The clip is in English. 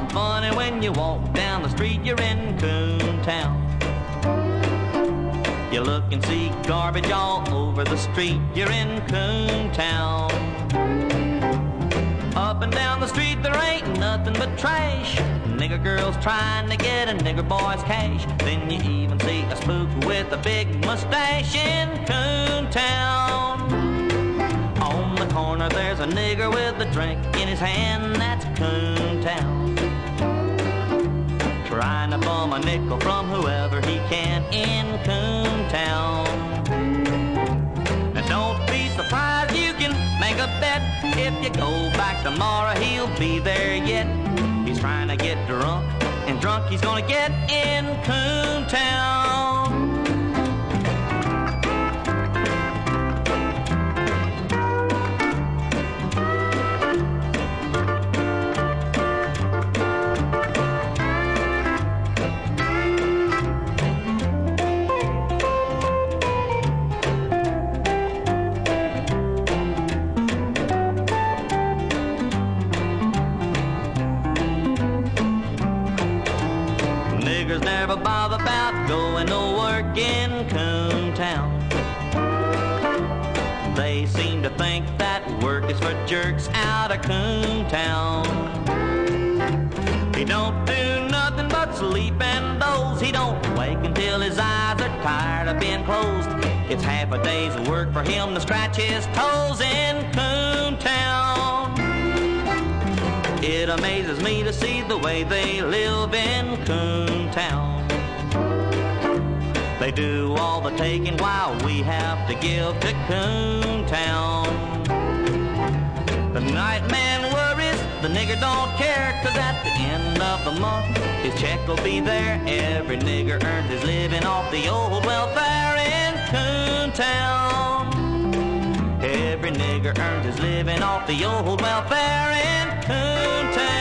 funny when you walk down the street, you're in Coontown. You look and see garbage all over the street, you're in Coontown. Up and down the street there ain't nothing but trash. Nigger girls trying to get a nigger boy's cash. Then you even see a spook with a big mustache in Coontown. On the corner there's a nigger with a drink in his hand, that's Coontown. Trying to bum a nickel from whoever he can in Coontown. Now don't be surprised, you can make a bet. If you go back tomorrow, he'll be there yet. He's trying to get drunk, and drunk he's gonna get in Coontown. Never bother about going to work in Coontown. They seem to think that work is for jerks out of Coontown. He don't do nothing but sleep and doze. He don't wake until his eyes are tired of being closed. It's half a day's work for him to scratch his toes in Coontown. It amazes me to see the way they live in Coontown. They do all the taking while we have to give to Coontown. The night man worries, the nigger don't care, 'cause at the end of the month his check will be there. Every nigger earns his living off the old welfare in Coontown. Every nigger earns his living off the old welfare in Coontown.